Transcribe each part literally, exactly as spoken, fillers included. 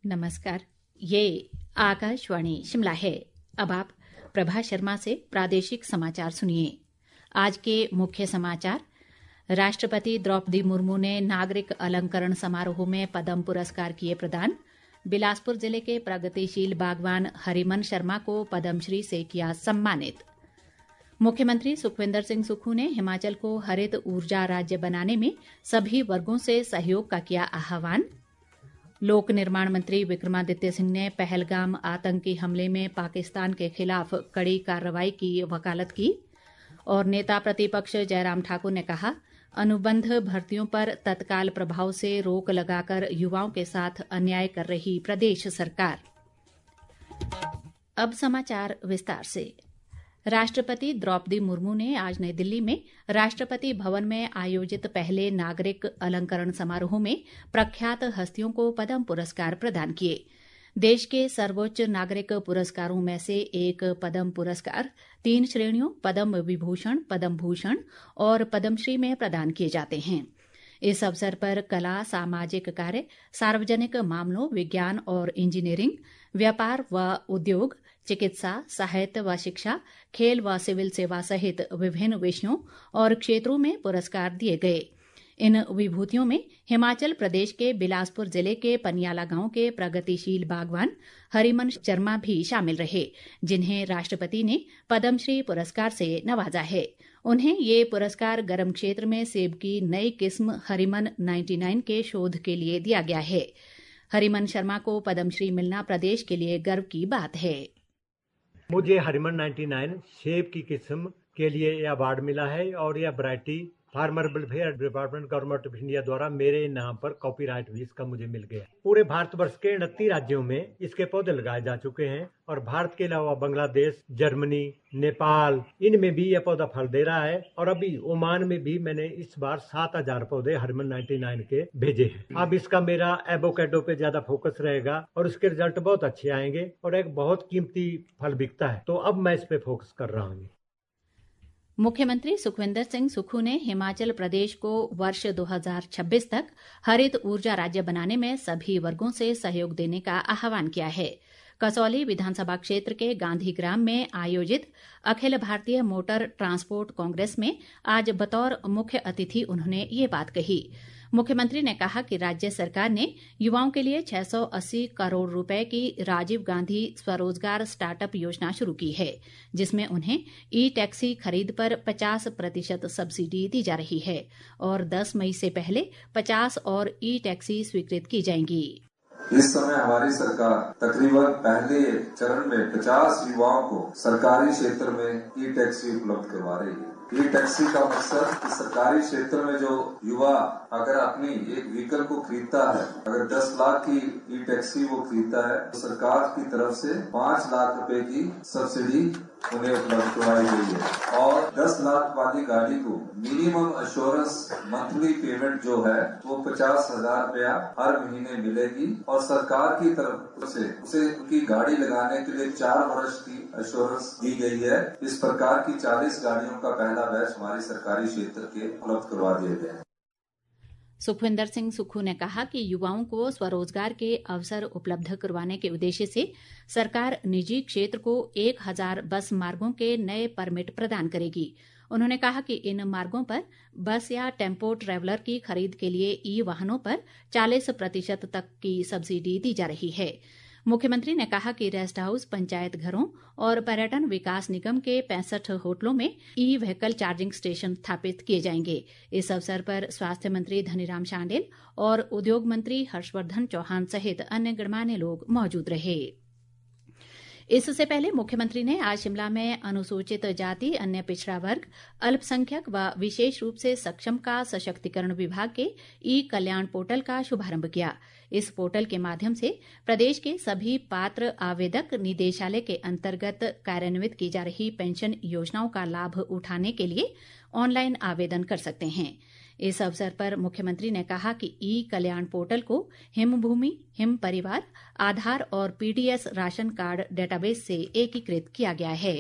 नमस्कार। ये आकाशवाणी शिमला है। अब आप प्रभा शर्मा से प्रादेशिक समाचार सुनिए। आज के मुख्य समाचार। राष्ट्रपति द्रौपदी मुर्मू ने नागरिक अलंकरण समारोह में पद्म पुरस्कार किए प्रदान। बिलासपुर जिले के प्रगतिशील बागवान हरिमन शर्मा को पद्मश्री से किया सम्मानित। मुख्यमंत्री सुखविंदर सिंह सुक्खू ने हिमाचल को हरित ऊर्जा राज्य बनाने में सभी वर्गों से सहयोग का किया आह्वान। लोक निर्माण मंत्री विक्रमादित्य सिंह ने पहलगाम आतंकी हमले में पाकिस्तान के खिलाफ कड़ी कार्रवाई की वकालत की। और नेता प्रतिपक्ष जयराम ठाकुर ने कहा, अनुबंध भर्तियों पर तत्काल प्रभाव से रोक लगाकर युवाओं के साथ अन्याय कर रही प्रदेश सरकार। अब समाचार विस्तार से। राष्ट्रपति द्रौपदी मुर्मू ने आज नई दिल्ली में राष्ट्रपति भवन में आयोजित पहले नागरिक अलंकरण समारोह में प्रख्यात हस्तियों को पद्म पुरस्कार प्रदान किए। देश के सर्वोच्च नागरिक पुरस्कारों में से एक पद्म पुरस्कार तीन श्रेणियों पद्म विभूषण, पद्म भूषण और पद्मश्री में प्रदान किए जाते हैं। इस अवसर पर कला, सामाजिक कार्य, सार्वजनिक मामलों, विज्ञान और इंजीनियरिंग, व्यापार व उद्योग, चिकित्सा, साहित्य व शिक्षा, खेल व सिविल सेवा सहित विभिन्न विषयों और क्षेत्रों में पुरस्कार दिए गए। इन विभूतियों में हिमाचल प्रदेश के बिलासपुर जिले के पनियाला गांव के प्रगतिशील बागवान हरिमन शर्मा भी शामिल रहे, जिन्हें राष्ट्रपति ने पद्मश्री पुरस्कार से नवाजा है। उन्हें ये पुरस्कार गर्म क्षेत्र में सेब की नई किस्म हरिमन निन्यानवे के शोध के लिए दिया गया है। हरिमन शर्मा को पद्मश्री मिलना प्रदेश के लिए गर्व की बात है। मुझे हरिमन निन्यानवे सेब की किस्म के लिए यह अवार्ड मिला है और यह variety farmer welfare department government of India द्वारा मेरे नाम पर कॉपीराइट भी इसका मुझे मिल गया। पूरे भारतवर्ष के उनतीस राज्यों में इसके पौधे लगाए जा चुके हैं और भारत के अलावा बांग्लादेश, जर्मनी, नेपाल, इनमें भी यह पौधा फल दे रहा है। और अभी ओमान में भी मैंने इस बार सात हजार पौधे हरिमन निन्यानवे के भेजे हैं। अब इसका मेरा एवोकेडो पे ज्यादा फोकस रहेगा और उसके रिजल्ट बहुत अच्छे आएंगे और एक बहुत कीमती फल बिकता है, तो अब मैं इस पे फोकस कर रहा हूँ। मुख्यमंत्री सुखविंदर सिंह सुक्खू ने हिमाचल प्रदेश को वर्ष दो हज़ार छब्बीस तक हरित ऊर्जा राज्य बनाने में सभी वर्गों से सहयोग देने का आह्वान किया है। कसौली विधानसभा क्षेत्र के गांधीग्राम में आयोजित अखिल भारतीय मोटर ट्रांसपोर्ट कांग्रेस में आज बतौर मुख्य अतिथि उन्होंने ये बात कही। मुख्यमंत्री ने कहा कि राज्य सरकार ने युवाओं के लिए छह सौ अस्सी करोड़ रुपए की राजीव गांधी स्वरोजगार स्टार्टअप योजना शुरू की है, जिसमें उन्हें ई टैक्सी खरीद पर पचास प्रतिशत सब्सिडी दी जा रही है और दस मई से पहले पचास और ई टैक्सी स्वीकृत की जाएंगी। इस समय हमारी सरकार तकरीबन पहले चरण में पचास युवाओं को सरकारी क्षेत्र में ई टैक्सी उपलब्ध करवा रही है। ई टैक्सी का मकसद कि सरकारी क्षेत्र में जो युवा अगर अपनी एक व्हीकल को खरीदता है, अगर दस लाख की ई टैक्सी वो खरीदता है तो सरकार की तरफ से पाँच लाख रुपए की सब्सिडी उन्हें उपलब्ध करवाई गई है। और दस लाख वाली गाड़ी को मिनिमम एश्योरेंस मंथली पेमेंट जो है वो पचास हजार रुपया हर महीने मिलेगी और सरकार की तरफ से उसे उनकी गाड़ी लगाने के लिए चार वर्ष की एश्योरेंस दी गई है। इस प्रकार की चालीस गाड़ियों का पहला बैच हमारी सरकारी क्षेत्र के उपलब्ध करवा दिए गए हैं। सुखविंदर सिंह सुक्खू ने कहा कि युवाओं को स्वरोजगार के अवसर उपलब्ध करवाने के उद्देश्य से सरकार निजी क्षेत्र को एक हजार बस मार्गों के नए परमिट प्रदान करेगी। उन्होंने कहा कि इन मार्गों पर बस या टेम्पो ट्रैवलर की खरीद के लिए ई वाहनों पर चालीस प्रतिशत तक की सब्सिडी दी जा रही है। मुख्यमंत्री ने कहा कि रेस्ट हाउस, पंचायत घरों और पर्यटन विकास निगम के पैंसठ होटलों में ई व्हीकल चार्जिंग स्टेशन स्थापित किए जाएंगे। इस अवसर पर स्वास्थ्य मंत्री धनीराम शांडिल और उद्योग मंत्री हर्षवर्धन चौहान सहित अन्य गणमान्य लोग मौजूद रहे। इससे पहले मुख्यमंत्री ने आज शिमला में अनुसूचित जाति, अन्य पिछड़ा वर्ग, अल्पसंख्यक व विशेष रूप से सक्षम का सशक्तिकरण विभाग के ई कल्याण पोर्टल का शुभारंभ किया। इस पोर्टल के माध्यम से प्रदेश के सभी पात्र आवेदक निदेशालय के अंतर्गत कार्यान्वित की जा रही पेंशन योजनाओं का लाभ उठाने के लिए ऑनलाइन आवेदन कर सकते हैं। इस अवसर पर मुख्यमंत्री ने कहा कि ई कल्याण पोर्टल को हिम भूमि, हिम परिवार, आधार और पीडीएस राशन कार्ड डेटाबेस से एकीकृत किया गया है।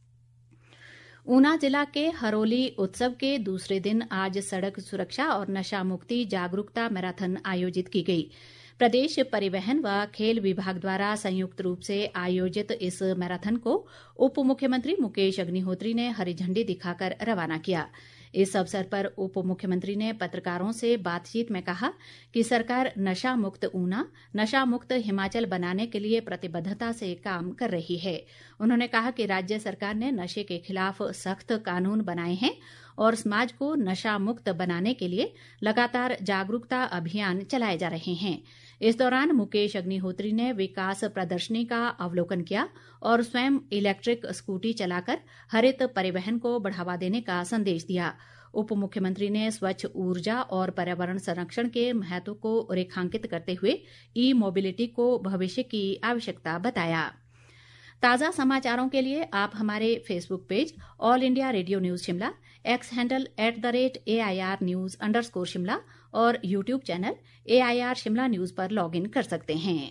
ऊना जिला के हरोली उत्सव के दूसरे दिन आज सड़क सुरक्षा और नशा मुक्ति जागरूकता मैराथन आयोजित की गई। प्रदेश परिवहन व खेल विभाग द्वारा संयुक्त रूप से आयोजित इस मैराथन को उप मुख्यमंत्री मुकेश अग्निहोत्री ने हरी झंडी दिखाकर रवाना किया। इस अवसर पर उप मुख्यमंत्री ने पत्रकारों से बातचीत में कहा कि सरकार नशा मुक्त ऊना, नशा मुक्त हिमाचल बनाने के लिए प्रतिबद्धता से काम कर रही है। उन्होंने कहा कि राज्य सरकार ने नशे के खिलाफ सख्त कानून बनाए हैं और समाज को नशा मुक्त बनाने के लिए लगातार जागरूकता अभियान चलाए जा रहे हैं। इस दौरान मुकेश अग्निहोत्री ने विकास प्रदर्शनी का अवलोकन किया और स्वयं इलेक्ट्रिक स्कूटी चलाकर हरित परिवहन को बढ़ावा देने का संदेश दिया। उप मुख्यमंत्री ने स्वच्छ ऊर्जा और पर्यावरण संरक्षण के महत्व को रेखांकित करते हुए ई मोबिलिटी को भविष्य की आवश्यकता बताया। ताज़ा समाचारों के लिए आप हमारे Facebook page All India Radio News Shimla, X handle at the rate A I R news underscore Shimla और YouTube channel A I R Shimla news पर लॉग इन कर सकते हैं।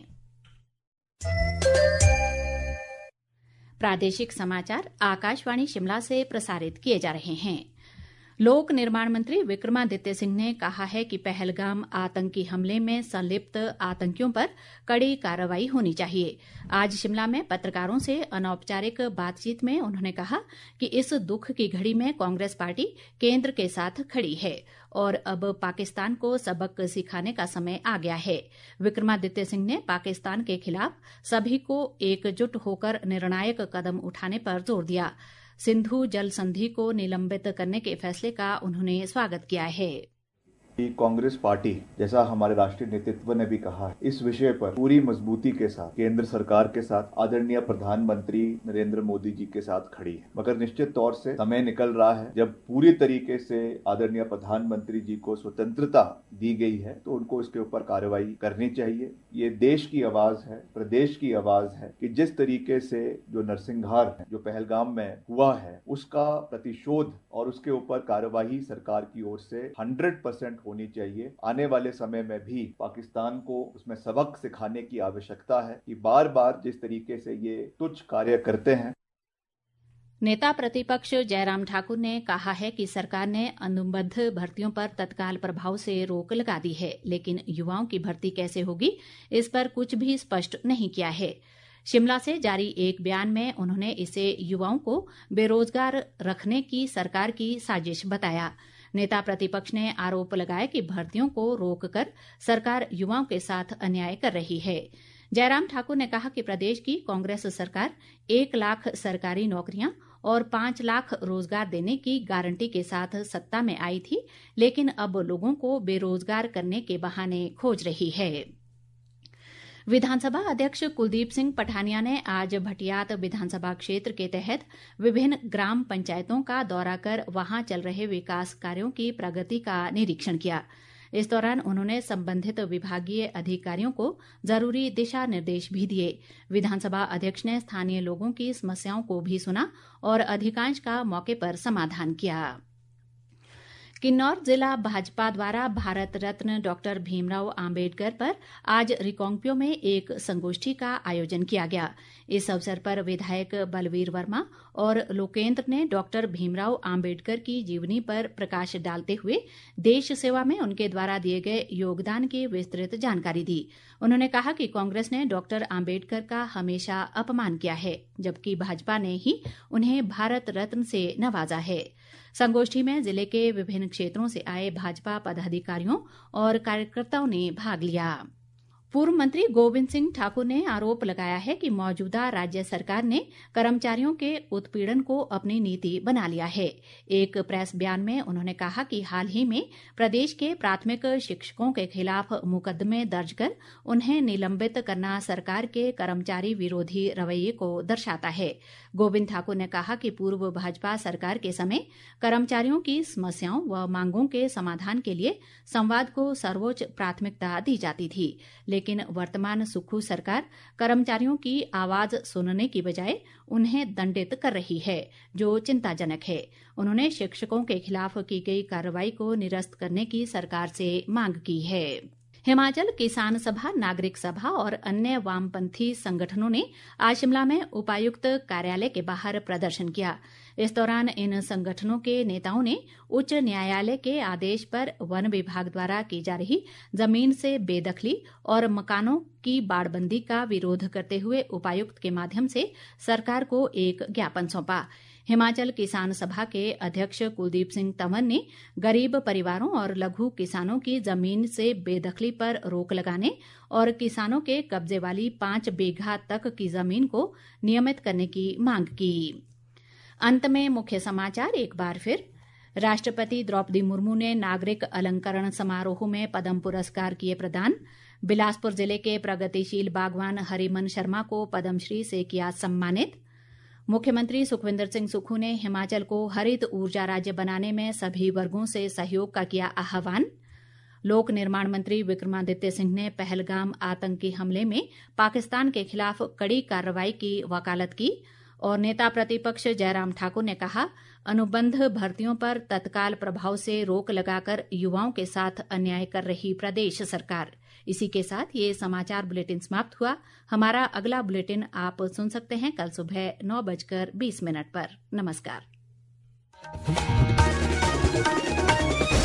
प्रादेशिक समाचार आकाशवाणी शिमला से प्रसारित किए जा रहे हैं। लोक निर्माण मंत्री विक्रमादित्य सिंह ने कहा है कि पहलगाम आतंकी हमले में संलिप्त आतंकियों पर कड़ी कार्रवाई होनी चाहिए। आज शिमला में पत्रकारों से अनौपचारिक बातचीत में उन्होंने कहा कि इस दुख की घड़ी में कांग्रेस पार्टी केंद्र के साथ खड़ी है और अब पाकिस्तान को सबक सिखाने का समय आ गया है। विक्रमादित्य सिंह ने पाकिस्तान के खिलाफ सभी को एकजुट होकर निर्णायक कदम उठाने पर जोर दिया। सिंधु जल संधि को निलंबित करने के फैसले का उन्होंने स्वागत किया है। कांग्रेस पार्टी, जैसा हमारे राष्ट्रीय नेतृत्व ने भी कहा, इस विषय पर पूरी मजबूती के साथ केंद्र सरकार के साथ आदरणीय प्रधानमंत्री नरेंद्र मोदी जी के साथ खड़ी है। मगर निश्चित तौर से समय निकल रहा है जब पूरी तरीके से आदरणीय प्रधानमंत्री जी को स्वतंत्रता दी गई है तो उनको इसके ऊपर कार्रवाई करनी चाहिए। ये देश की आवाज है, प्रदेश की आवाज है कि जिस तरीके से जो नरसंहार है जो पहलगाम में हुआ है उसका प्रतिशोध और उसके ऊपर कार्रवाई सरकार की ओर से हंड्रेड परसेंट होनी चाहिए। आने वाले समय में भी पाकिस्तान को उसमें सबक सिखाने की आवश्यकता है कि बार बार जिस तरीके से ये तुच्छ कार्य करते हैं। नेता प्रतिपक्ष जयराम ठाकुर ने कहा है कि सरकार ने अनुबंध भर्तियों पर तत्काल प्रभाव से रोक लगा दी है, लेकिन युवाओं की भर्ती कैसे होगी इस पर कुछ भी स्पष्ट नहीं किया है। शिमला से जारी एक बयान में उन्होंने इसे युवाओं को बेरोजगार रखने की सरकार की साजिश बताया। नेता प्रतिपक्ष ने आरोप लगाया कि भर्तियों को रोककर सरकार युवाओं के साथ अन्याय कर रही है। जयराम ठाकुर ने कहा कि प्रदेश की कांग्रेस सरकार एक लाख सरकारी नौकरियां और पांच लाख रोजगार देने की गारंटी के साथ सत्ता में आई थी, लेकिन अब लोगों को बेरोजगार करने के बहाने खोज रही है। विधानसभा अध्यक्ष कुलदीप सिंह पठानिया ने आज भटियात विधानसभा क्षेत्र के तहत विभिन्न ग्राम पंचायतों का दौरा कर वहां चल रहे विकास कार्यों की प्रगति का निरीक्षण किया। इस दौरान उन्होंने संबंधित विभागीय अधिकारियों को जरूरी दिशा निर्देश भी दिए। विधानसभा अध्यक्ष ने स्थानीय लोगों की समस्याओं को भी सुना और अधिकांश का मौके पर समाधान किया। किन्नौर जिला भाजपा द्वारा भारत रत्न डॉक्टर भीमराव आम्बेडकर पर आज रिकांगपिओ में एक संगोष्ठी का आयोजन किया गया। इस अवसर पर विधायक बलवीर वर्मा और लोकेंद्र ने डॉक्टर भीमराव आम्बेडकर की जीवनी पर प्रकाश डालते हुए देश सेवा में उनके द्वारा दिए गए योगदान की विस्तृत जानकारी दी। उन्होंने कहा कि कांग्रेस ने डॉक्टर आम्बेडकर का हमेशा अपमान किया है, जबकि भाजपा ने ही उन्हें भारत रत्न से नवाजा है। संगोष्ठी में जिले के विभिन्न क्षेत्रों से आए भाजपा पदाधिकारियों और कार्यकर्ताओं ने भाग लिया। पूर्व मंत्री गोविंद सिंह ठाकुर ने आरोप लगाया है कि मौजूदा राज्य सरकार ने कर्मचारियों के उत्पीड़न को अपनी नीति बना लिया है। एक प्रेस बयान में उन्होंने कहा कि हाल ही में प्रदेश के प्राथमिक शिक्षकों के खिलाफ मुकदमे दर्ज कर उन्हें निलंबित करना सरकार के कर्मचारी विरोधी रवैये को दर्शाता है। गोविंद ठाकुर ने कहा कि पूर्व भाजपा सरकार के समय कर्मचारियों की समस्याओं व मांगों के समाधान के लिए संवाद को सर्वोच्च प्राथमिकता दी जाती थी, लेकिन वर्तमान सुक्खू सरकार कर्मचारियों की आवाज सुनने की बजाय उन्हें दंडित कर रही है, जो चिंताजनक है। उन्होंने शिक्षकों के खिलाफ की गई कार्रवाई को निरस्त करने की सरकार से मांग की है। हिमाचल किसान सभा, नागरिक सभा और अन्य वामपंथी संगठनों ने आज शिमला में उपायुक्त कार्यालय के बाहर प्रदर्शन किया। इस दौरान इन संगठनों के नेताओं ने उच्च न्यायालय के आदेश पर वन विभाग द्वारा की जा रही जमीन से बेदखली और मकानों की बाड़बंदी का विरोध करते हुए उपायुक्त के माध्यम से सरकार को एक ज्ञापन सौंपा। हिमाचल किसान सभा के अध्यक्ष कुलदीप सिंह तंवर ने गरीब परिवारों और लघु किसानों की जमीन से बेदखली पर रोक लगाने और किसानों के कब्जे वाली पांच बीघा तक की जमीन को नियमित करने की मांग की। अंत में मुख्य समाचार एक बार फिर। राष्ट्रपति द्रौपदी मुर्मू ने नागरिक अलंकरण समारोह में पद्म पुरस्कार किए प्रदान। बिलासपुर जिले के प्रगतिशील बागवान हरिमन शर्मा को पद्मश्री से किया सम्मानित। मुख्यमंत्री सुखविंदर सिंह सुक्खू ने हिमाचल को हरित ऊर्जा राज्य बनाने में सभी वर्गों से सहयोग का किया आह्वान। लोक निर्माण मंत्री विक्रमादित्य सिंह ने पहलगाम आतंकी हमले में पाकिस्तान के खिलाफ कड़ी कार्रवाई की वकालत की। और नेता प्रतिपक्ष जयराम ठाकुर ने कहा, अनुबंध भर्तियों पर तत्काल प्रभाव से रोक लगाकर युवाओं के साथ अन्याय कर रही प्रदेश सरकार। इसी के साथ ये समाचार बुलेटिन समाप्त हुआ। हमारा अगला बुलेटिन आप सुन सकते हैं कल सुबह नौ बजकर बीस मिनट पर। नमस्कार।